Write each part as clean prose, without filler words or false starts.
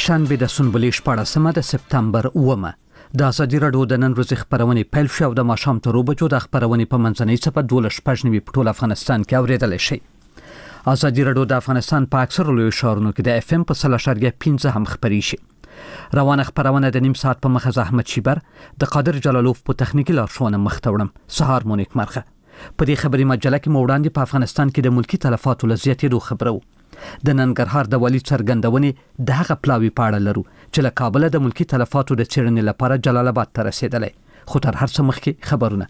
شنبه د سنبلې 14 د سپتمبر 9 د ازادي راډیو د نن ورځې خبرونه پیل شو د ماښام تر 2 بجو د خبرونه په منځنۍ صفه 12 په ټول افغانستان کې اوریدل شي. ازادي راډیو د افغانستان په اکثر لوی ښارونو کې د FM په 0.15 هم خبري شي. روانه خبرونه د نیم ساعت په مخه احمد شیبر د قادر جلالوف په تخنیکی لارښوونه مخ ته وړم. سهار مونیک مرخه په دې خبري مجله کې موړاندې په افغانستان کې د ملکی تلفاتو لزیاتې خبرو د ننګرهار د والی څرګندونې د هغه پلاوی پاړه لرو چې له کابل د ملکی تلفاتو د چیرنې لپاره جلال آباد ته رسیدلې. خو تر هر څه مخکې خبرونه.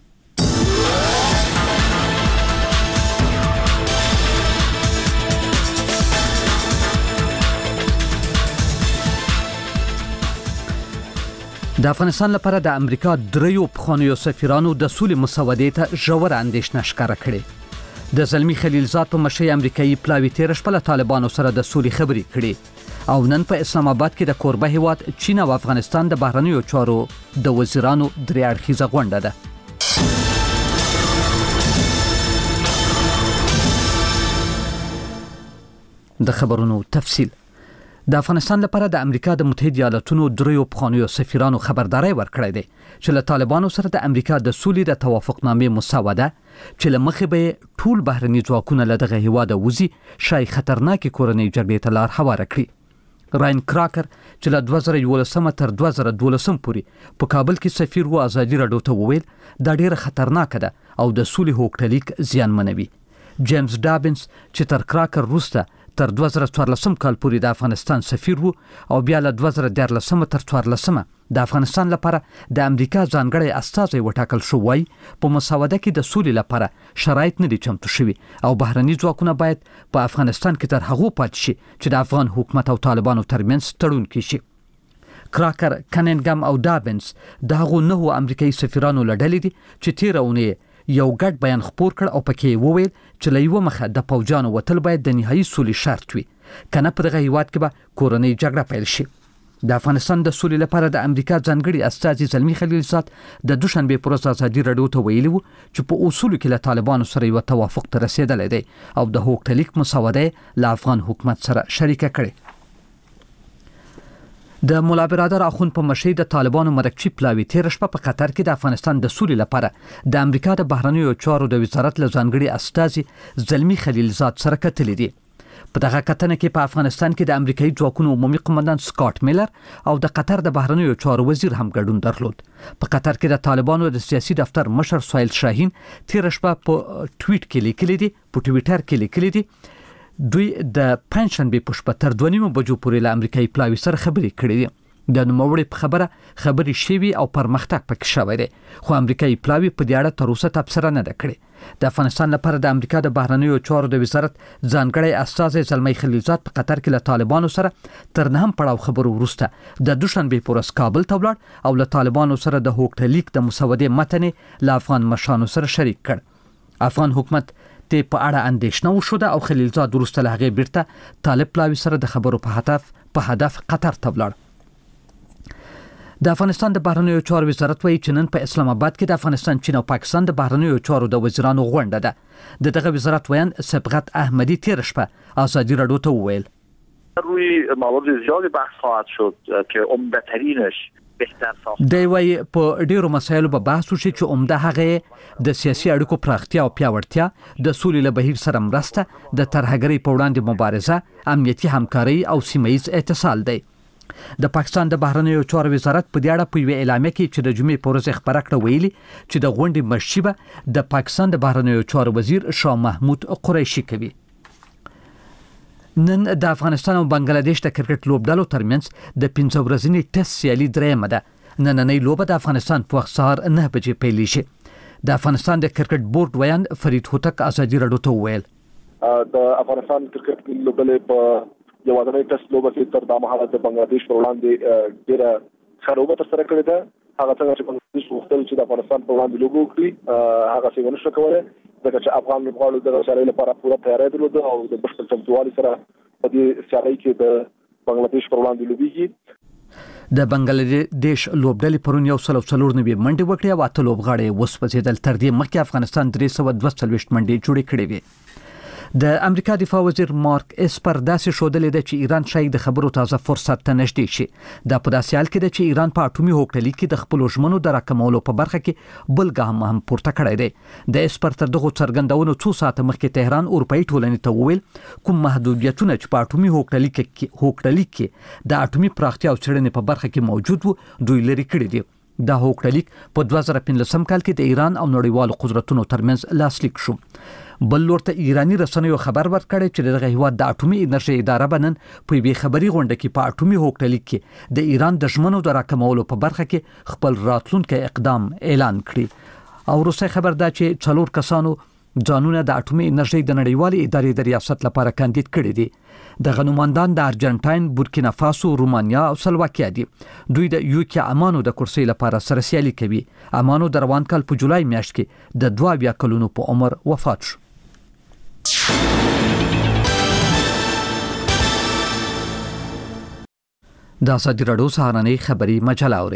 د افغانستان لپاره د امریکا دریو پخوانیو سفیرانو د سولې مسودې ته ژوره اندېښنه ښکاره کړې. د زلمی خلیلزاد په مشرۍ امریکایي پلاوی تیر شپه له طالبانو سره د سولې خبرې کړې او نن په اسلام آباد کې د کوربه هیواد چین او افغانستان د بهرنیو چارو د وزیرانو درې اړخیزه غونډه ده. د خبرونو تفصیل. د افغانستان لپاره د امریکا د متحده ایالاتونو دریو پخوانیو سفیرانو خبرداري ورکړې ده چې له طالبانو سره د امریکا د سولې د توافقنامې مسوده چې لمخې به ټول بهرني ځواکونه له دغه هیواده وزي شای خطرناکې کورنۍ جګړې ته لار هواره کړي. راین کراکر چې له 2011 تر 2012 پورې په کابل کې سفیر و ازادي راډیو ته وویل دا ډیره خطرناکه ده او د سولې هوکټلیک زیانمنوي. جیمز ډابنز چې تر کراکر وروسته تر 2014 کال پورې د افغانستان سفیر وو او بیا له 2014 تر 2014 د افغانستان لپاره د امریکا ځانګړی استازی وټاکل شو. وای په مسوده کې د سولې لپاره شرایط نه دي چمتو شوي او بهرني ځواکونه باید په افغانستان کې تر هغه پاتې شي چې د افغان حکومت او طالبانو ترمنځ تړون کې شي. کراکر، کننګم او ډابنز دغه نهو امریکایي سفیرانو لړل دي چې تیرونه یو ګډ بیان خپور کړ او پکې وویل چې له یو مخه د پوجانو وتل باید د نهایي سولې شرط وي کنه په دغه هیواد کې به کورنۍ جګړه پیل شي. د افغانستان د سولې لپاره د امریکا ځانګړي استازي زلمی خلیلزاد د دوشنبه پر ورځ ازادي راډیو ته ویلي وو چې په اصولو کې له طالبانو سره یو توافق ته رسیدلی دی او د هوکټلیک مسوده له افغان حکومت سره شریکه کړي. د مولا برادر اخوند په مشرۍ د طالبانو مرکچی پلاوی تیر شپه په قطر کې د افغانستان د سولې لپاره د امریکا د بهرنیو چارو د وزارت له ځانګړي استازي زلمی خلیلزاد سره کتلې دي. په دغه کتنه کې په افغانستان کې د امریکایي ځواکونو عمومي قومندان سکاټ میلر او د قطر د بهرنیو چارو وزیر هم ګډون درلود. په قطر کې د طالبانو د سیاسي دفتر مشر سهیل شاهین تیر شپه په ټویټ کې لیکلي دي په ټویټر کې لیکلي دي دوی د پنځشنبه په شپه تر 2:30 بجو پورې له امریکایي پلاوی سره خبرې کړې دي. د نوموړي په خبره خبرې شوي او پرمختګ پکې شوی دی خو امریکایي پلاوی په دې اړه تر اوسه تبصره نه ده کړې. د افغانستان لپاره د امریکا د بهرنیو چارو د وزارت ځانګړی استازی زلمی خلیلزاد په قطر کې له طالبانو سره تر نهم پړاو خبرو وروسته د دوشنبه په ورځ کابل ته ولاړ او له طالبانو سره د هوکټلیک د مسودې متن له افغان مشرانو سره شریک کړ. افغان حکومت ته په اړه اندېښنه وشوده او خلیلزاد وروسته له هغې بیرته طالب پلاوی سره د خبرو په هدف قطر ته ولاړ. د افغانستان د بهرنیو چارو وزارت وایي چې نن په اسلام آباد کې د افغانستان، چین او پاکستان د بهرنیو چارو د وزیرانو غونډه ده. د دغه وزارت ویان صبغت احمدی تیر شپه ازادي راډیو ته وویل روی موارد زیادی بحث خواهد شد که عمده‌ترینش دی وایي په ډیرو مسایلو به بحث وشي چې عمده هغه د سیاسي اړیکو پراختیا او پیاوړتیا، د سولې له بهیر سره مرسته، د ترهګرۍ په وړاندې مبارزه، امنیتي همکاري او سیمه ییز اتصال دی. د پاکستان د بهرنیو چارو وزارت په دې اړه په یوه اعلامیه کې چې د جمعې په ورځ خبره کړه ویلي چې د غونډې مشري به د پاکستان د بهرنیو چارو وزیر شاه محمود قریشي کوي. نن د افغانستان او بنگلاديش د کرکټ لوبډلو ترمنځ د 15 ورځنی ټیسټ سیالي درېمه ده. نننۍ لوبه د افغانستان په وخت سهار 9 بجې پیلیږي. د افغانستان د کرکټ بورډ ویان فرید هوتک ازادي راډیو ته وویل د افغانستان کرکټ لوبډلې په یو ځانګړي ټیسټ لوبه کې تر د مهاله د بنگلاديش پر وړاندې ډیره ښه لوبه ترسره کړې ده. هغه څنګه چې بنگلاديش غوښتل چې د افغانستان پر وړاندې لوبه وکړي هغه څه ونه شو کولای ځکه چې افغان لوبغاړو د سیالۍ لپاره پوره تیاری درلوده او د بشپړ چمتووالي سره په دې سیالۍ کې د بنگلاديش پر وړاندې لوبېږي. د بنگلاديش لوبډلې پرون 140 منډې وکړې او 8 لوبغاړي وسوځېدل. تر دې مخکې افغانستان 342 منډې جوړې کړې وې. د امریکا دفاع وزیر مارک اسپر داسې شودلې ده چې ایران شاید د خبرو تازه فرصت ته نږدې شي. دا په داسې حال کې ده چې ایران په اټومي هوکړلیک کې د خپل ژمنو د راکمولو په برخه کې بل ګام هم پورته کړی دی. د اسپر تر دغه څرګندونو څو ساعته مخکې تهران اروپאי ټولنې ته وویل کوم محدودیتونه چې په اټومي هوکړلیک کې د اټومي پراختیا او څېړنې په برخه کې موجود وو دوی لري کړی دي. دا هوکړلیک په 2015 کال کې د ایران او نړیوالو قدرتونو ترمنځ لاسلیک شو. بل ورته ایرانی رسنیو خبر ورکړی چې دغه هیواد د اټومي انرژي اداره بنن په بي خبري غونډه کې په اټومي هوکړلیک کې د ایران د ژمنو د راکمولو په برخه کې خپل راتلونکي اقدام اعلان کړی. او روسي خبر دا چې 4 کسانو ځانونه د اټومي انرژي د نړیوالې ادارې د ریاست لپاره کاندید کړي دي. د غنومندان د ارجنټاین، بورکینا فاسو، رومانیا او سلواکیا دي. دوی د یوکي امانو د کرسي لپاره سره سیالي کوي. امانو د روان کال په جولای میاشت کې د 22 کلونو په عمر وفات شو. د ازادي راډیو سهارنۍ خبری مجله اوري.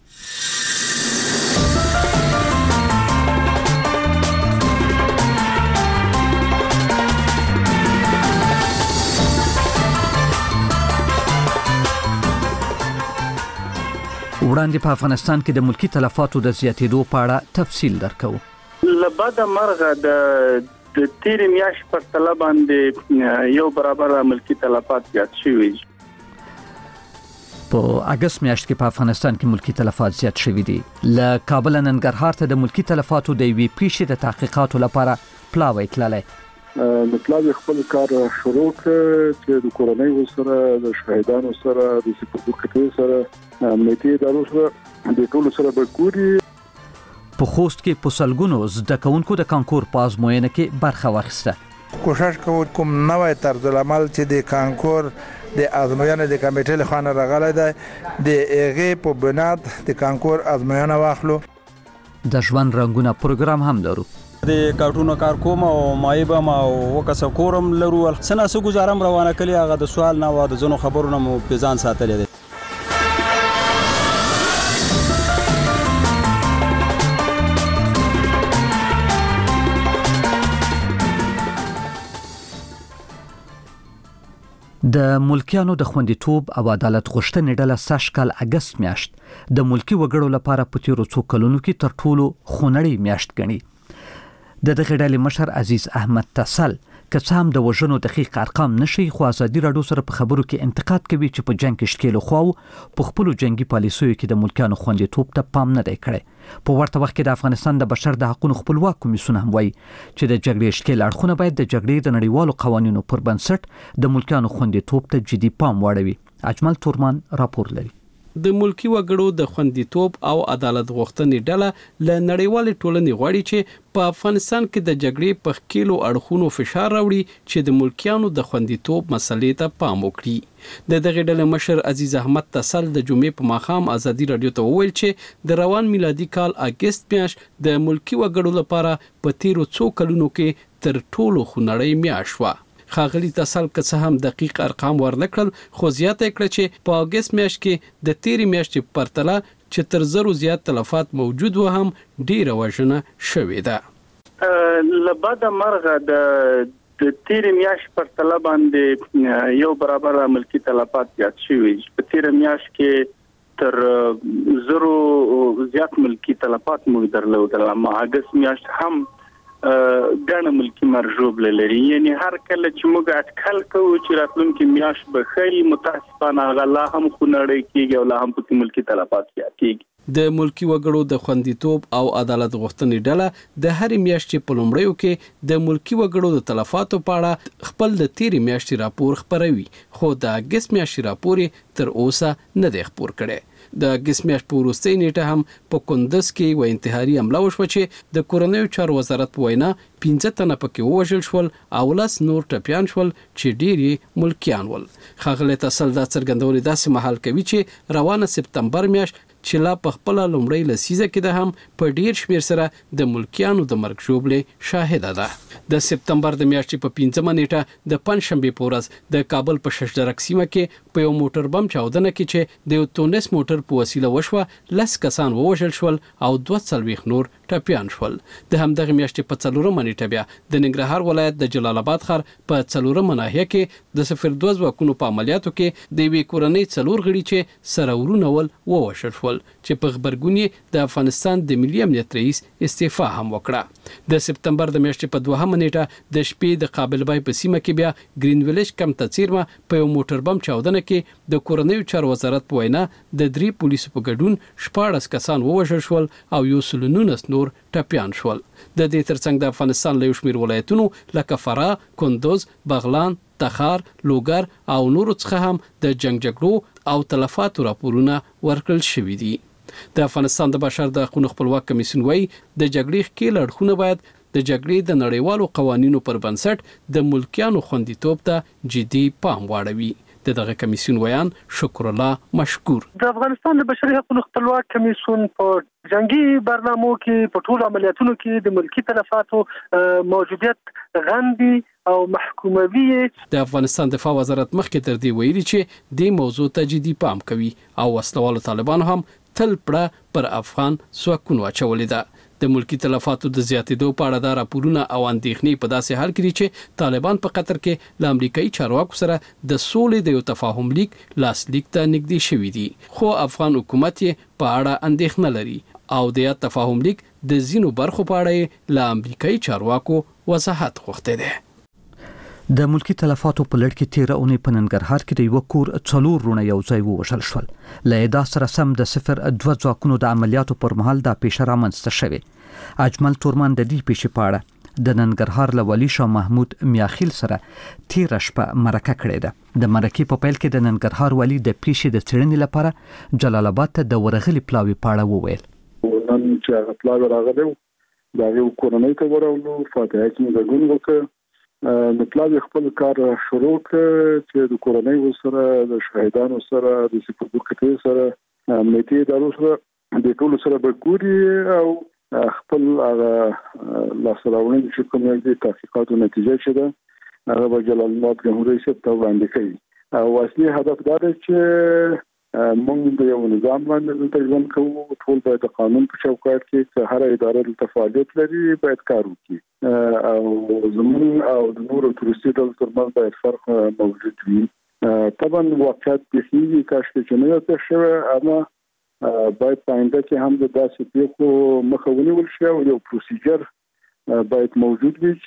وړاندې په افغانستان کې د ملکی تلفاتو د زیاتېدو په اړه تفصیل درکو. لبد مرغه د تیر میاش پر طلب باندې یو برابر ملکی تلفات زیات شوي. په اگست میاشت کې په افغانستان کې ملکی تلفات زیات شوي دي. له کابل ننګرهار ته د ملکی تلفاتو د وی پیښې د تحقیقاتو لپاره پلاوی تللی. مطلب خپل کار شروع کړ چې د کورنۍ سره د شهیدانو سره د سپورټ سره امنیتي ادارو سره د ټولو سره بګوري. په خوست کې په سلګونو زده کوونکو د کانکور په ازموینه کې برخه واخیسته. کوشش کوم نوې طرز العمل چې د کانکور د ازموینې د کمیټې له خوا راغلی دی د هغې په بنیاد د کانکور ازموینه واخلو. د ژوند رنګونه پروګرام هم لرو. د کارټونو کار کوم او مایبه ما وکاسه کورم لرو سناسو گزارم روانه کلی هغه د سوال نه و د زنو خبرونه مو په ځان ساتلې دي. د ملکیانو د خوندیتوب او عدالت غوښتنې ډله سږ کال اگست میاشت د ملکی وګړو لپاره په تیرو څو کلونو کې تر ټولو خونړۍ میاشت ګڼي. د دغه ډلې مشر عزیز احمد تسل که څه هم د وژنو دقیق ارقام نشي خو ازادي راډیو سره په خبرو کې انتقاد کوي چې په جنگ کې شکیلو خو په خپل جنگي پالیسیو کې د ملکیانو خوندیتوب ته پام نه دی کړی. په ورته وخت کې د افغانستان د بشر د حقوقو خپلواک کمیسیون هم وایي چې د جګړې شکیل اړخونه باید د جګړې د نړیوالو قوانینو پر بنسټ د ملکیانو خوندیتوب ته جدي پام واړوي. اجمل تورمان راپور لري. د ملکی وګړو د خوندیتوب او عدالت غوښتنې ډله ل نړیوال ټولنې غواړي چې په افغانستان کې د جګړې په خکیلو اړخونو فشار راوړي چې د ملکیانو د خوندیتوب مسلې ته پام وکړي. د دغه ډلې مشر عزیز احمد تسل د جمعې په ماښام ازادي راډیو ته وویل چې د روان میلادي کال اگست میاشت د ملکی وګړو لپاره په تیرو څو کلونو کې تر ټولو خونړۍ میاشت وه. خاغلی تسل که څه هم دقیق ارقام ورنکړل خو زیاته کړه چې په اگست میاشت کې د تیری میاشتې پرتله چې تر زرو زیات تلفات موجود و هم ډیره وژنه شوې ده. لبد مرغه د تیری میاشت پرتله باندې یو برابر ملکی تلفات زیات شوي. په تیری میاشت کې تر زرو زیات ملکی تلفات مو درلودل. اما اگست میاشت هم ګڼ ملکی مرجوب لري. یعنی هر کله چې موږ اټکل کوو چې راتلونکي میاشت به خیلی متاسفانه غلا هم خونړۍ کیږي او لا هم په ملکی تلفات کیږي. د ملکی وګړو د خوندیتوب او عدالت غوښتنې ډله د هر میاشتې په لومړیو کې د ملکی وګړو د تلفاتو په اړه خپل د تیری میاشتې راپور خپروي خو د اگست میاشتې راپور تر اوسه نه دی خپور کړی. د اگست میاشت په وروستۍ نیټه هم په کندز کې یو انتحاري حمله وشوه چې د کورنیو چارو وزارت په وینا 15 تنه پکې ووژل شول او 10 نور ټپیان شول چې ډېری ملکیان ول. ښاغلی تسل دا څرګندونې داسې مهال کوي چې روانه سپتمبر میاشت چې لا په خپله لومړۍ لسیزه کې ده هم په ډیر شمیر سره د ملکیانو د مرګ ژوبلې شاهده ده. د سپتمبر د میاشتې په 15مه نیټه د پنجشنبې په ورځ د کابل په ششدرک سیمه کې په یو موټر بم چاودنه کې چې د یو تونس موټر په وسیله وشوه 10 کسان ووژل شول او 42 نور ټپيان شول. د همدغه میاشتې په 4 نیټه بیا د ننګرهار ولایت د جلال آباد ښار په 4 ناحیه کې د 02 ځواکونو په عملیاتو کې د وی کورنۍ 4 غړي چې سره ورونه ول ووشل شول چې په خبرګونی د افغانستان د ملي امنیت رئیس استعفا هم وکړه. د سپتمبر د میاشتې په 2 نیټه د شپې د قابل بای په سیمه کې بیا گرین ویلیج کم تڅیرمه په یو موټر بم چاودنه کې د کورنۍ چارو وزارت په وینا د 3 پولیسو په ګډون 14 کسان ووژل شول او 119 نور ټپيان شول. د دې ترڅنګ د افغانستان له شمیر ولایتونو لکه فراه، کندوز، بغلان، تخار، لوګر او نورو څخه هم د جنگ جګړو او تلفاتو راپورونه ورکړل شوې دي. د افغانستان د بشر د حقوقو خپلواک کمیسیون وايي د جګړې ښکېل اړخونه باید د جګړې د نړیوالو قوانینو پر بنسټ د ملکیانو خوندیتوب ته جدي پام واړوي. دغه کمیسیون ویان شکر الله مشکور. د افغانستان د بشري حقوقو خپلواک کمیسیون په جنگي برنامو کې په ټولو عملیاتونو کې د ملکی تلفاتو موجودیت غندي او محکوموي. د افغانستان دفاع وزارت مخکې تر دې ویلي چې د موضوع ته جدي پام کوي او وسلوالو طالبانو هم تل پړه پر افغان ځواکونو اچولې ده. د ملکی تلفاتو د زیاتېدو په اړه د راپورونه او اندېښنې په داسې حال کې دي چې طالبان په قطر کې له امریکایي چارواکو سره د سولې د یو تفاهم لیک لاسلیک ته نږدې شوي دي، خو افغان حکومت یې په اړه اندېښنه لري او د تفاهم لیک د ځینو برخو په اړه له امریکایي چارواکو وضاحت غوښتي دي. د ملکی تلفاتو په لړ کې 13 اونۍ په ننګرهار کې د یو کور 4 رونه یو ځای ووژل شول. له ادا سره سم د 02 ځواکونو د عملیاتو پر مهال د پیښه رامنځته شوه. اجمل تورمان د دې پیښې په اړه د ننګرهار له والي شاه محمود میاخیل سره 13 شپه مرکه کړې ده. د مرکې په پیل کې د ننګرهار والي د پیښې د څېړنې لپاره جلال آباد ته د ورغلي پلاوي په اړه وویل. نن چې پلاوي راغلی دا یو کورنۍ ته ورولو فاتحه کې موږ وکړو نو پلاوی خپل کار شروع کړ چې د کورنۍ سره د شهیدانو سره د سپورټ سره امنیتي ادارو سره د ټولو سره به ګوري او خپل لاسراونې چې کومه د تحقیقاتو نتیجه شې ده هغه به جلال آباد جمهوریت ته وړاندې کوي او اصلي هدف دا دی چې موږ د یو نظام باندې تجربه کوو. ټول باید د قانون په چوکاټ کې چې هر اداره د فعالیت لري باید کار وکړي او زمون او د نورو تروریستي ډلو ترمنځ باید فرق موجود وي. طبعا واقعیت پیښیږي کاش چې نه وي شوی اما باید پاینده کې هم د داسې پیښو مخه ونیول شي او یو پروسیجر باید موجود وي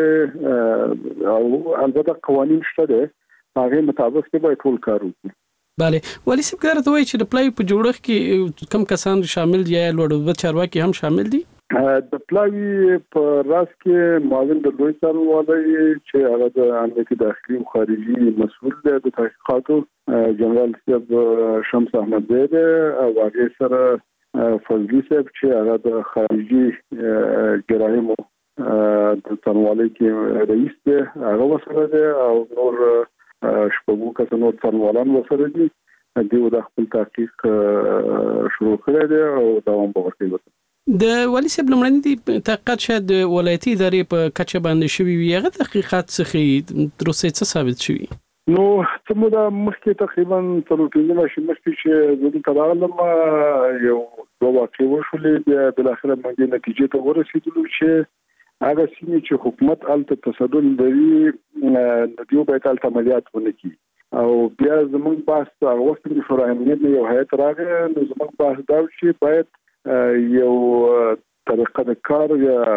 چې او البته قوانین شته ده هغه مطابق کې باید ټول کار وکړي. بله ولی صاحب کار ته وایي چې د پلاوی په جوړښت کې کم کسان شامل دي یا لوړ چارواکي هم شامل دي؟ د پلاوی په راس کې معاون د لوی څارنوالۍ چې هغه د امنیتي داخلي او خارجي مسؤل دی د تحقیقاتو جنرال صاحب شمس احمد دی او هغه سره فضلی صاحب چې هغه د خارجي جراحمو د څارنوالۍ کې رئیس دی هغه وسره دی او نور شپږو کسانو څارنوالان وسره دي دوی د خپل تحقیق شروع کړی دی او دوام به ورکوي. د والي صاحب لمړني دي تحقیقات شاید د ولایتي ادارې په کچه باندې شوي وي هغه تحقیقات څخه تر اوسه څه ثابت شوي؟ نو څه موده مخکې تقریبا 3 میاشتې مخکې چې زه دلته راغلم یو دوه واقعې وشولې بیا بالاخره موږ نتیجې ته ورسېدلو چې هغه سیمې چې حکومت الته تصدر لري د دیو باید الته عملیات ونه کړي او بیا زموږ بحث هغه وخت کې شورای امنیت یو هیئت راغی نو زموږ بحث دا چې باید یو طریقه د کار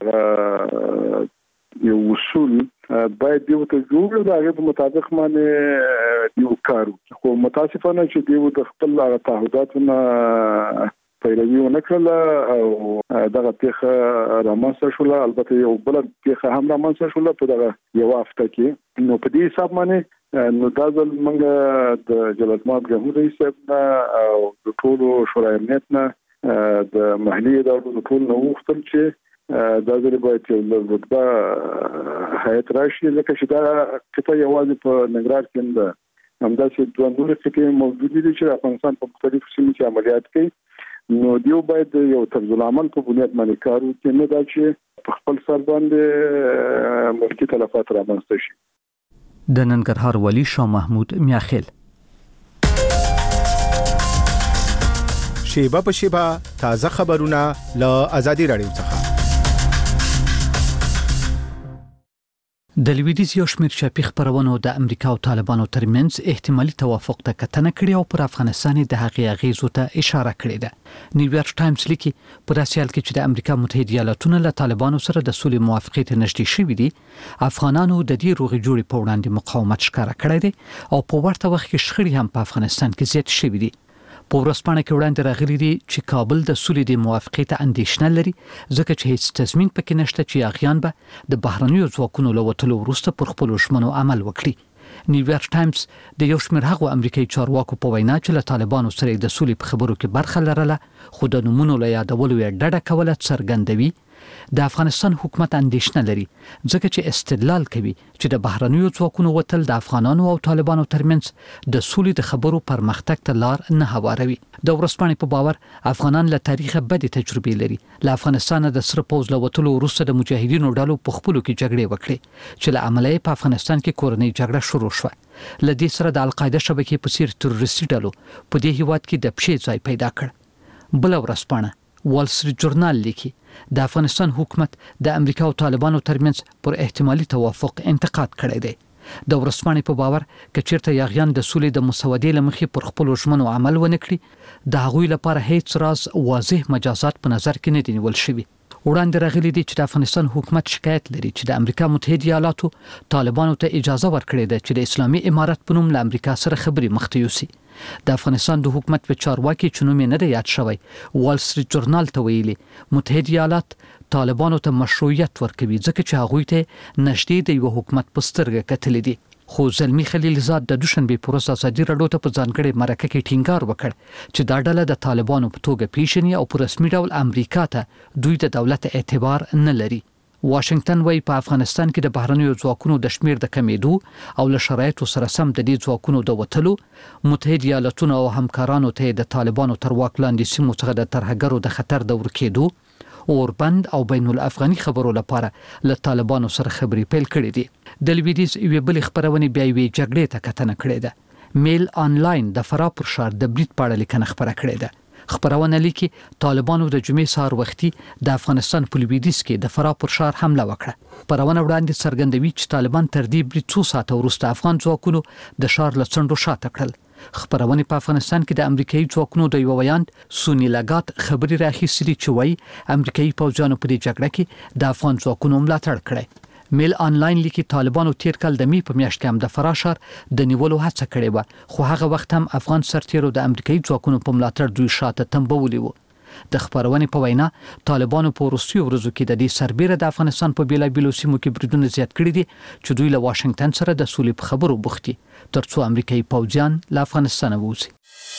یا یو اصول باید دیو ته جوړ د هغه په مطابق باندې دیو کار خو متاسفانه چې دیو د خپل تعهداتونه پیروي ونکړه او دغه پیښه رامنځته شوه. البته یو بل پیښه هم رامنځته شوه په دغه یو هفته کې نو په دې حساب باندې نو دا ځل موږ د جلال آباد جمهوریت صاحب او د ټولو شورای امنیت نه د محلي ادارو د ټول نو وختل چې دا ځل باید یو رتبه هیئت راشي لکه چې دا کته یوازې په ننګرهار کې ده همداسې دوه نور کې موجود دي چې افغانستان په مختلفو سیمو کې عملیات کوي نو دیو باید یو طرز العمل په بنیاد باندې کار وکړي نه دا چې په خپل سر باندې ملکی تلفات رامنځته شي. د ننګرهار والي شاه محمود میاخیل. شیبه په شیبه تازه خبرونه له آزادي رادیو څخه د لویدیځ یو شمېر چاپي خبرونو د امریکا او طالبانو ترمنځ احتمالي توافق ته کتنه کړې او پر افغانستان د هغې اغیزو ته اشاره کړې ده. نیویارک ټایمز لیکي په داسې حال کې چې د امریکا متحده ایالاتونو له طالبانو سره د سولې موافقې ته نږدې شوي دي، افغانانو د دې روغې جوړې په وړاندې مقاومت ښکاره کړی دی او په ورته وخت کې شخړې هم په افغانستان کې زیات شوي دي. په ورځپاڼه کې وړاندې راغلي دي چې کابل د سولې د موافقې ته اندېښنه لري ځکه چې هیڅ تضمین پکې نشته چې اغیان به د بهرنیو ځواکونو له وتلو وروسته پر خپلو ژمنو عمل وکړي. نیویارک ټایمز د یو شمېر هغو امریکایي چارواکو په وینا چې له طالبانو سره د سولې په خبرو کې برخه لرله خو د نومونو له یادولو یې ډډه کوله څرګندوي د افغانستان حکومت اندېښنه لري ځکه چې استدلال کوي چې د بهرنیو ځواکونو وتل د افغانانو او طالبانو ترمنځ د سولې د خبرو پرمختګ ته لار نه هواروي. د ورځپاڼې په باور افغانان له تاریخه بدې تجربې لري. له افغانستان د سره پوځ له وتلو وروسته د مجاهدینو ډلو په خپلو کې جګړې وکړې چې له امله په افغانستان کې کورنۍ جګړه شروع شوه. له دې سره د القاعده شبکې په څیر تروریستي ډلو په دې هیواد کې د پښې ځای پیدا کړ. بل ورځپاڼه وال سټریټ جورنال لیکي د افغانستان حکومت د امریکا او طالبانو ترمنځ پر احتمالي توافق انتقاد کړی دی. د ورځپاڼې په باور که چیرته یاغیان د سولې د مسودې له مخې پر خپلو ژمنو عمل ونه کړي، د هغوی لپاره هیڅ راز واضح مجازات په نظر کې نه دي نیول شوي. وړاندې راغلي دي چې د افغانستان حکومت شکایت لري چې د امریکا متحده ایالاتو طالبانو ته اجازه ورکړې ده چې د اسلامي امارت په نوم له امریکا سره خبرې مخ ته یوسي. د افغانستان د حکومت په چارواکي چې نوم یې نه دی یاد شوی، وال سټریټ جورنال ته ویلي متحده ایالات طالبانو ته مشروعیت ورکوي ځکه چې هغوی ته نږدې د یو حکومت په سترګه کتلې دي. خو زلمی خلیلزاد د دوشنبه پر ورځ ازادي راډیو ته په ځانګړي مرکه کې ټینګار وکړ چې دا ډله د طالبانو په توګه پیژني او په رسمي ډول امریکا ته دوی د دولت اعتبار نه لري. واشنگټن وايي په افغانستان کې د بهرنیو ځواکونو د شمیر د کمیدو او له شرایطو سره سم د دې ځواکونو د وتلو متحده ایالاتونو او همکارانو ته د طالبانو تر واک لاندې سیمو څخه د ترهګرو د خطر د ورکېدو اوربند او بین الافغاني خبرو لپاره له طالبانو سره خبرې پیل کړې دي. د لویدیځ یوې بلې خبرونې بیا یوې جګړې ته کتنه کړې ده. میل آنلاین د فراه پر ښار د برید په اړه لیکنه خپره کړې ده. خبرونه لیکي طالبانو د جمعې سهار وختي د افغانستان په لویدیځ کې د فراه پر ښار حمله وکړه. خبرونه وړاندې څرګندوي چې طالبان تر دې برید څو ساعته وروسته افغان ځواکونو د ښار له څنډو شاته کړل. خبرونه په افغانستان کې د امریکایي ځواکونو د یو ویاند سونی لګات خبري راخیستلي چې وایي امریکایي پوځیانو په دې جګړه کې د افغان ځواکونو ملاتړ کړی. میل آنلاین لیکي طالبانو تیر کال د می په میاشت کې هم د فراه ښار د نیولو هڅه کړې و خو هغه وخت هم افغان سرتیرو د امریکایي ځواکونو په ملاتړ دوی شاته تنبولي وو. د خبرونې په وینا طالبانو په وروستیو ورځو کې د دې سربېره د افغانستان په بیلابیلو سیمو کې بریدونه زیات کړي دي چې دوی له واشنگټن سره د سولې په خبرو بوخت دي ترڅو امریکایي پوځیان له افغانستان ووځي.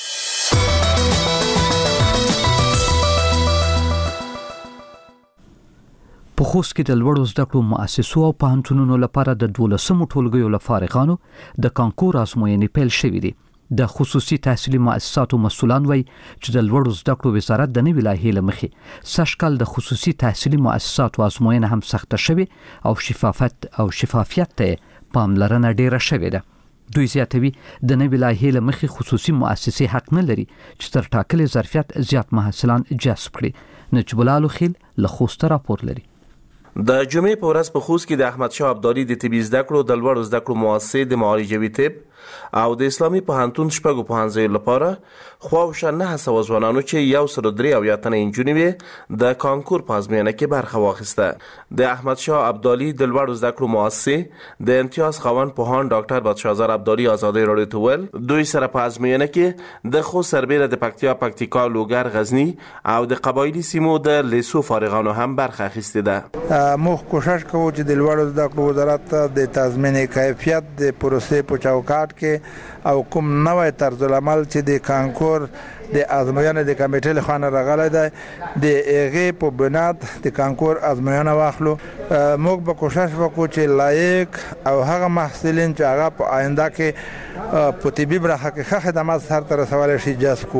په خوست کې د لوړو زده کړو مؤسسو او پوهنتونونو لپاره د 12مو ټولګیو له فارغانو د کانکور ازموینې پیل شوې دي. د خصوصي تحصیلي مؤسساتو مسؤلان وایي چې د لوړو زده کړو وزارت د نوې لایحې له مخې سږ کال د خصوصي تحصیلي مؤسساتو ازموینه هم سخته شوې او شفافیت ته پاملرنه ډیره شوې ده. دوی زیاتوي د نوې لایحې له مخې خصوصي مؤسسې حق نه لري چې تر ټاکلي ظرفیت زیات محصلان جذب کړي. نجیب الله لوخیل له خوست راپور لري. د جمعې په ورځ په خوست کې د احمد شاه ابدالي د طبي زده کړو د لوړو زده کړو مؤسسې د معالجوي طب او د اسلامي پوهنتون شپږو پوهنځیو لپاره خواوشا 900 ځوانانو چې 103 او یا تنه انجونې وي د کانکور په ازموینه کې برخه واخیسته. د احمد شاه ابدالي د لوړو زده کړو مؤسسې د امتیاز خاوند پوهان ډاکټر بادشاهزاد ابدالي ازادي راډیو ته ویل دوی سره په ازموینه کې د خوست سربېره د پکتیکا لوګر غزنی او د قبایلی سیمو د لیسو فارغانو هم برخه اخیسته ده. موږ کوشش کوو چې د لوړو زده کړو وزارت د تضمین کیفیت د پروسې په چوکاټ کې او کوم نوې طرز العمل چې د کانکور د ازموینې د کمیټې له خوا راغلی دی د هغې په بنیاد د کانکور ازموینه واخلو. موږ به کوشش وکړو چې لایق او هغه محصلین چې هغه په آینده کې په طبي برخه کې ښه خدمات سرته رسولی شي جذب کړو.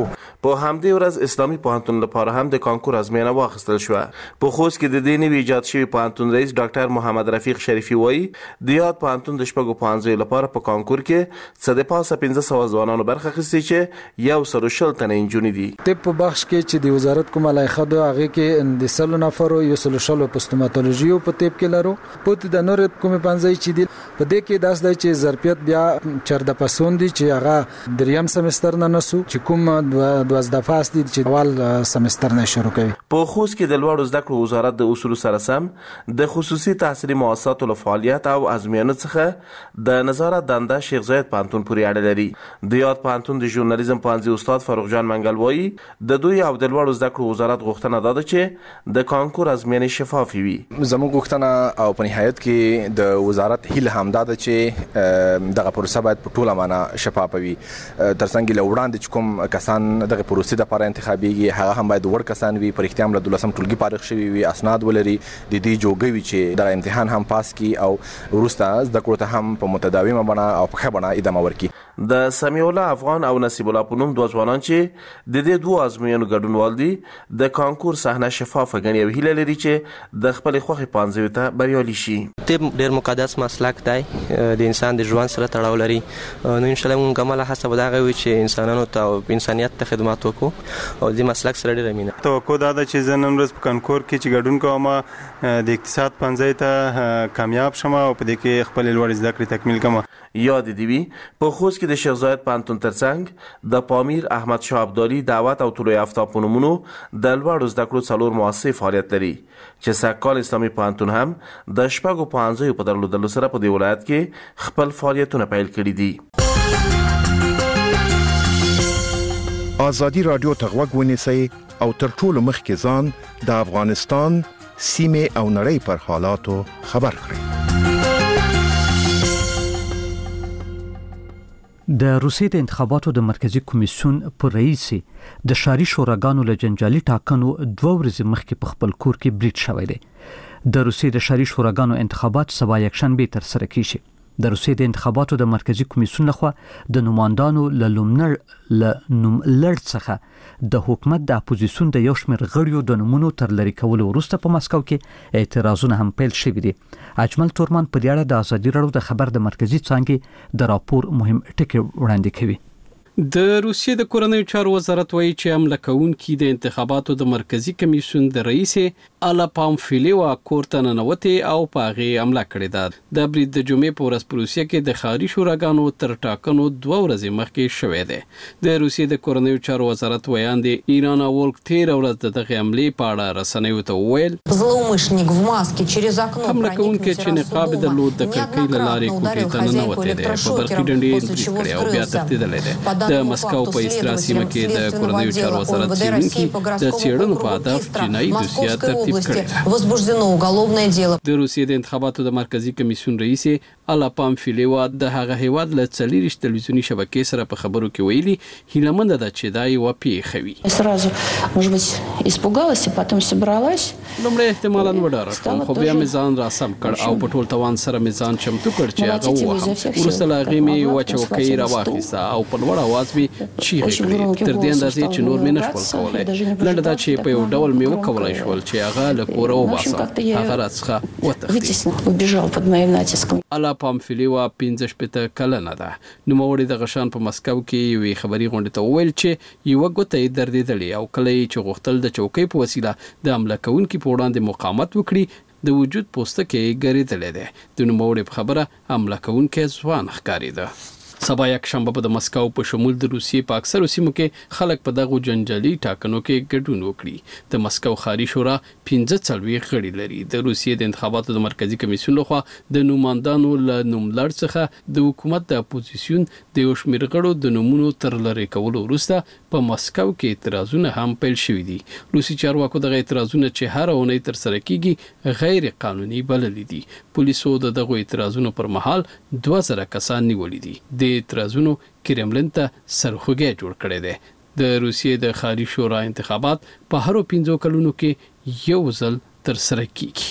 په همدې ورځ اسلامي پوهنتون لپاره هم د کانکور ازموینه واخیستل شوه. په خوست کې د دې نوي ایجاد شوي پوهنتون رئیس ډاکټر محمد رفیق شریفي وایي د یاد پوهنتون د شپږو پوهنځیو لپاره په کانکور کې څه د پاسه 1500 ځوانانو برخه اخیستې چې 140 تنه انجونې دي. طب په بخش کې چې د وزارت کومه لایحه ده هغه کې د 100 نفرو 140 په ستوماتولوژي او په طب کې لرو. په د نور کومه پنځه چې دي په دې کې داس دی چې ظرفیت بیا 14 پسون دي چې هغه دریم سمستر نه نسو چې کوم 12 فاس دي چې اول سمستر نه شروع کوي. په خوست کې د لوړو زده کړو وزارت د اصول سره سم د خصوصي تحصیلي مؤسساتو له فعالیت او ازموینو څخه د نظارت دنده شیخ زاید پوهنتون پورې اړه لري. د یاد پوهنتون د ژورنالیزم پوهنځي استاد فاروق جان منګل وایي د دوی او د لوړو زده کړو وزارت غوښتنه ده چې د کانکور ازموینې شفافې وي. زموږ غوښتنه او په نهایت کې د وزارت هیله هم ده چې دغه پروسه باید په ټوله معنا شفاف وي. ترڅنګ له وړاندې کوم کسان دغه پروسې لپاره انتخابيږي هغه هم باید وړ کسان وي، پر اختیار له 12 ټولګي فارغ شوي وي، اسناد ولري، د دې جوګوي چې د امتحان هم پاس کی او وروسته زده کړو ته هم په متداومه بڼه او په ښه بڼه ادامه ورکړي. د سمیع الله افغان او نصیب الله پونم دوه ځوانان چې د دې دوه ازموینو ګډونوال دي د کانکور صحنه شفافه غني او هیله لري چې د خپل خوخي پانځوي ته بریالي شي. طب ډیر مقدس مسلک دی، د انسان د ژوند سره تړاو لري. نو ان شاء الله موږ کومه حساب دا غوي چې انسانانو ته او انسانيت ته خدمات وکړو او د مسلک سره ډیر مینه. توقع دا ده چې زه نن ورځ په کانکور کې چې ګډون کوم د اقتصاد پنځه ته کامیاب شمه او په دې کې خپل لوړ زده کړې تکمیل کوم. یاد دی وی په خوست کې د شیخ زاید پوهنتون ترڅنګ د پامیر احمد شاه ابدالي دعوت او طلوع یافته په نومونو د لوړو زده کړو څلور مؤسسې فعالیت لري چې سږکال اسلامي پوهنتون هم د شپږو پوهنځیو په درلودلو سره په دې ولایت کې خپل فعالیتونه پیل کړي دي. ازادي رادیو ته غوږ ونیسئ او تر ټولو مخکې ځان د افغانستان سیمې او نړۍ پر حالاتو خبر کړئ. د روسیې د انتخاباتو د مرکزی کمیسیون پر رئیس د شاري شوراګانو له جنجالي ټاکنو 2 ورځې مخکې په خپل کور کې بریټ شوی دی. د روسیې د شاري شوراګانو انتخابات سبا یکشنبه تر سره کیږي. د روسیې د انتخاباتو د مرکزی کمیسیون لخوا د نمائندانو لومړ څخه د حکومت د اپوزیسیون د یو شمېر غړیو د نمونو تر لری کولو وروسته په مسکو کې اعتراضونه هم پیل شوي دي. اجمل تورمان په دې اړه د ازادي راډیو د خبر د مرکزی څانګې د راپور مهم ټکی وړاندې کوي. د روسیې د کورنیو چارو وزارت وایي چې حمله کوونکي د انتخاباتو د مرکزی کمیسیون د رئیس الا پامفیلیوا کورته ننوتې او په هغې حمله کړې ده. د برید د جمعې په ورځ په روسیه کې د ښاري شوراګانو تر ټاکنو 2 ورځې مخکې شوی دی. د روسیې د کورنیو چارو وزارت ویان دی ایرانا وولک تیر ورځ د دغې حملې په اړه رسنیو ته وویل حمله کوونکی چې نقاب درلود د کړکۍ له لارې کوټې ته ننوتې دی، په برقي ډنډې برید کړی او بیا تښتېدلی دی. د مسکو په اسرا سیمه کې د کورنیو چارو وزارت څېړونکي د څېړنو په هدف جنایي دوسیه ترتیب کړې ده. د روسیې د انتخاباتو د مرکزی کمیسیون رئیس الا پامفیلیوا د هغه هیواد له 40 تلویزیوني شبکې سره په خبرو کې ویلي هیلهمنده ده چې دا یوه پیښه وي. لومړی احتمالاً وډاره کړم خو بیا مې ځان راسم کړ او په ټول توان سره مې ځان چمتو کړ چې هغه ووهم. وروسته له هغې مې یوه چوکۍ راواخیسته او په لوړ اواز مې چیغې کړې تر دې اندازې چې نور مې نشول کولی. لنډه دا چې په یو ډول مې وکولی شول چې هغه له کوره وباسم. هغه راڅخه وتښتېد. الا پامفیلیوا 65 کلنه ده. نوموړې د غشان په مسکو کې یوې خبري غونډې ته وویل چې یوه ګوته یې دردېدلې او کله یې چې غوښتل د چوکۍ په وسیله د حمله کوونکي په وړاندې مقاومت وکړي د وجود پوستکی یې ګرېدلی دی. د نوموړې په خبره حمله کوونکی ځوان ښکارېده. سبا یک شنبه په د مسکو په شمول د روسیې په اکثرو سیمو کې خلک په دغه جنجالي ټاکنو کې ګډون وکړي. د مسکو ښاري شورا 45 غړي لري. د روسیې د انتخاباتو د مرکزی کمیسیون لخوا د نمائندانو له نوملړ څخه د حکومت د اپوزیسیون د یو شمېر غړو د نومونو تر لری کولو وروسته په مسکو کې اعتراضونه هم پیل شوي دي. روسي چارواکو دغه اعتراضونه چې هر اونۍ تر سره کیږي غیر قانوني بللي دي. پولیسو د دغه اعتراضونو پر مهال 2000 کسان نیولي دي. د اعتراضونو کرملن ته سرخوږی جوړ کړی دی. د روسیې د ښاري شورا انتخابات په هرو 5 کلونو کې یو ځل تر سره کیږي.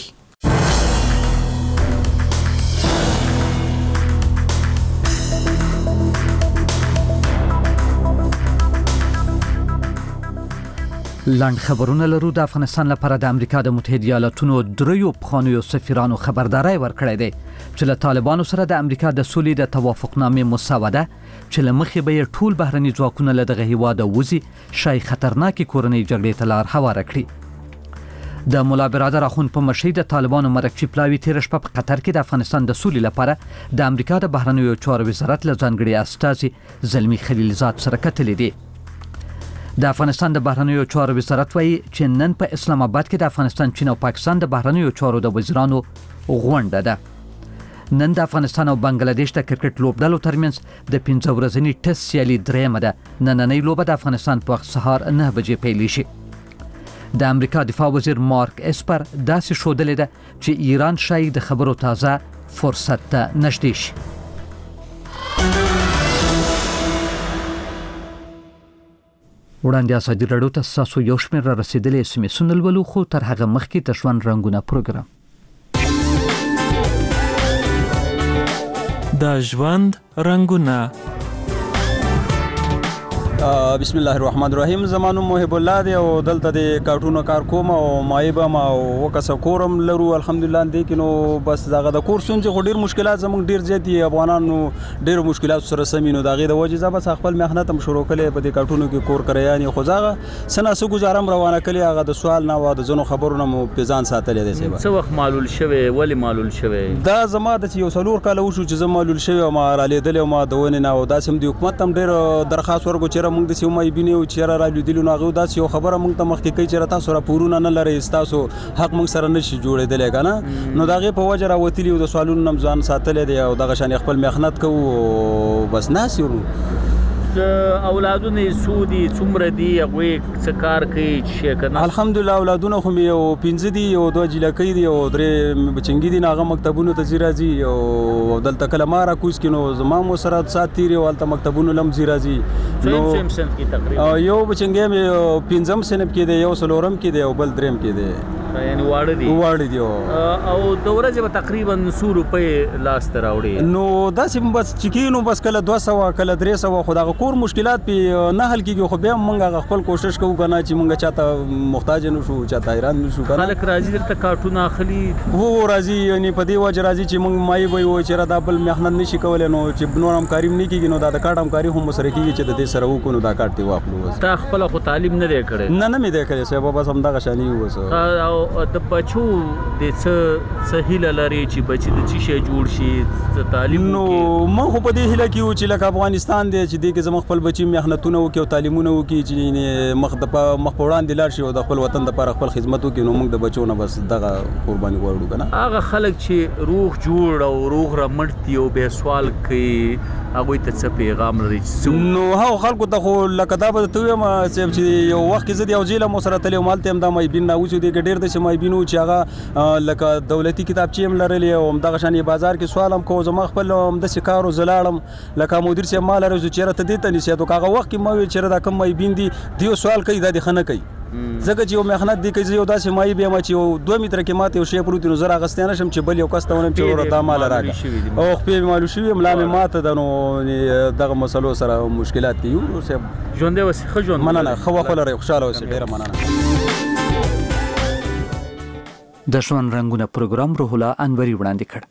لاند خبرونه لرو. د افغانستان لپاره د امریکا د متحده ایالاتونو دریو پخوانیو سفیرانو خبرداري ورکړې ده چې له طالبانو سره د امریکا د سولې د توافقنامې مسوده چې لمخې به ټول بهرني ځواکونه له دغه هیواده وځي شای خطرناکي کورنۍ جګړې ته لار هواره کړي. د مولا برادر اخوند په مشرۍ د طالبانو مرکزي پلاوی تیر شپه په قطر کې د افغانستان د سولې لپاره د امریکا د بهرنیو چارو وزارت له ځانګړي استازي زلمی خلیلزاد سره کتلې دي. د افغانستان د بهرنیو چارو وزارت وایي چې نن په اسلام آباد کې د افغانستان، چین او پاکستان د بهرنیو چارو د وزیرانو غونډه ده. نن د افغانستان او بنگلاديش د کرکټ لوبډلو ترمنځ د 15 ورځنی ټیسټ سیالي درېمه ده. نننۍ لوبه د افغانستان په سهار 9 بجې پیل شي. د امریکا دفاع وزیر مارک اسپر داسې شودلې ده چې ایران شاید د خبرو تازه فرصت ته نږدې شي. وړاندې ازادي راډیو ته تاسو یو شمېر را رسیدلې SMS ولولو، خو تر هغه مخکې د ژوند رنګونه پروګرام. د ژوند رنګونه. بسم الله الرحمن الرحیم. زمانو محب الله دی او دلته د کارټونو کار کوم او مایبم او وکاسه کورم لرو الحمدلله. دې کې نو بس دغه د کور سونځ ډیر مشکلات زموږ ډیر زیات دي. افغانانو ډیر مشکلات سره سمینو دغه د وجه زبر خپل مهنت هم شروع کړي په دې کارټونو کې کور کړیان خو ځاغه سناسو گزارم روانه کړي. هغه د سوال نه و د زنو خبرونه مو پیزان ساتلې دي. سبا څو وخت معلول شوه ولی معلول شوه دا زما د یو سلور کال وشو چې زما معلول شوه ما را لیدل او ما دونه نه او داسم د حکومت هم ډیر درخواست ورغو چې موږ د سیمه بینه او چیرې را لیدلو ناغو داس یو خبره موږ ته مخکې کوي چې تاسو را پورونه نه لري تاسو حق موږ سره نشي جوړېدل کنه. نو داغه په وجه را وتلی او د سوالونو نم ځان ساتل دي او دغه شان خپل مهنت کوو بس ناس یو. اولادونه سودی څومره دي هغه څه کار کوي چې کنه؟ الحمدلله اولادونه خو یو 15 دي او 2 جلکې دي او 3 بچنګي دي. ناغه مکتبونو ته زیرازي او دلته کله ما را کوز کینو زما مو سره سات تیری او الته مکتبونو لم زیرازي. نو سم کې تقریبا یو بچنګي مې 15 سنب کې دی، یو سلورم کې دی او بل دریم کې دی. یعنی واړه دي او د ورځې تقریبا 100 روپۍ لاس ته راوړي. نو داسې بس چکینو بس کله 200 کله 300 خدای کور مشکلات په نه حل کیږي. خو بیا موږ خپل کوشش کوو کنه چې موږ چاته محتاج نه شو، چاته حیران نه شو کنه. خلک راځي درته کارټونه اخلي وو راځي یعنی په دې وجه راځي چې موږ مای وي و چې را د بل مهنت نشي کولای نو چې نور هم کاریم نه کیږي نو دا د کارت هم کاری هم سره کیږي چې د دې سره وکړو دا کارت دی واخلو. تا خپل خو تعلیم نه دی کړی؟ نه مې دی کړی سبب بس هم دا غشانی وسه. او د بچو د څه سهیل لري چې بچی د چی شي جوړ شي تعلیم نو موږ په دې هله کې و چې لکه افغانستان دی چې دې کې زموږ خپل بچي مهنتونه وکي او تعلیمونه وکي چې مخ په وړاندې لاړ شي او د خپل وطن لپاره خپل خدمت وکي. نو موږ د بچو نه بس دغه قرباني غواړو کنه. هغه خلک چې روغ جوړ او روغ رمړتي او به سوال کوي هغه ته څه پیغام لري؟ نو هغه خلکو ته خو لکه دا به ته یم چې یو وخت کې زه د اوجیله مو سره تل مالته هم د مې بین ناوځو د ډېر د سمای بینو چې هغه لکه دولتي کتابچې هم لرلې او دغه شانې بازار کې سوال هم کو زما خپل د سکارو زلاړم لکه مدیر چې مال راځو چیرته دې ته نشي ته هغه وخت کې مې چیرې دا کم مې بین دي دیو سوال کوي دا د خنه کوي زګه چې یو مهنت دی کوي یو داسې مې به ما چې 2 متر کې ماته یو شی پروت نو زرا غستانه شم چې بل یو کس ته ونم چې ورته مال راغی او خپل مالو شوی ملا مې ماته د نو دغه مسلو سره مشکلات دي یو ژوند وس خجون مننه خو خو لري خوشاله اوسه ډیره مننه. د ژوند رنگونه پروګرام روح الله انوري وړاندې کړ.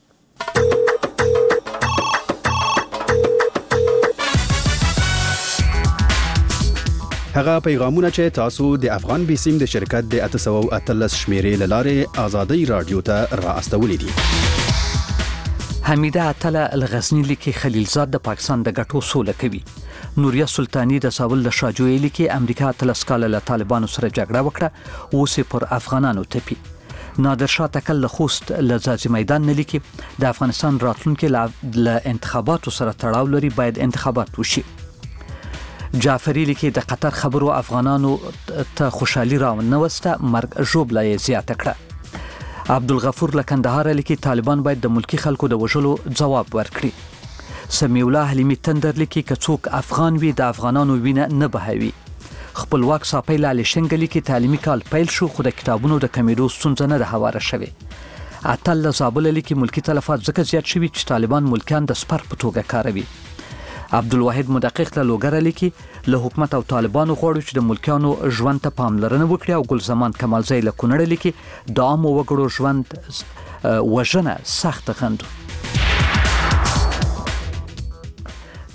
هغه پیغامونه چې تاسو د افغان بیسیم د شرکت د 813 شمیرې لاره آزادۍ رادیو ته را استولې دي. حمیده عطله الغزنی لیکي خلیلزاد د پاکستان د ګټو سوله کوي. نوریا سلطانی د ساول د شاجوی لیکي امریکا تلسکاله له طالبانو سره جګړه وکړه اوس پر افغانانو تپي. نادر شاه تکل له خوست لزازي میدان نه لیکي د افغانستان راتلونکي له انتخاباتو سره تړاو لري باید انتخابات وشي. جعفری لیکي د قطر خبرو افغانانو ته خوشحالي راونوسته مرګ ژوبله یې زیاته کړه. عبدالغفور له کندهار لیکي طالبان باید د ملکی خلکو د وژلو ځواب ورکړي. سمیع الله حلیمی تندر لیکي که څوک افغان وي د افغانانو وینه نه بهوي. خپلواک صاپی لالی شنګ لیکي تعلیمي کال پیل شو خو د کتابونو د کمیدو ستونزه نه ده هواره شوې. عطل زابل لیکي ملکی تلفات ځکه زیات شوي چې طالبان ملکیان د سپر په توګه کاروي. عبدالواحد مدقق له لوګر لیکي له حکومت او طالبانو غواړي چې د ملکیانو ژوند ته پاملرنه وکړي او ګلزمان کمالزی له کونړ لیکي د عامو وګړو ژوند وژنه سخت غندو.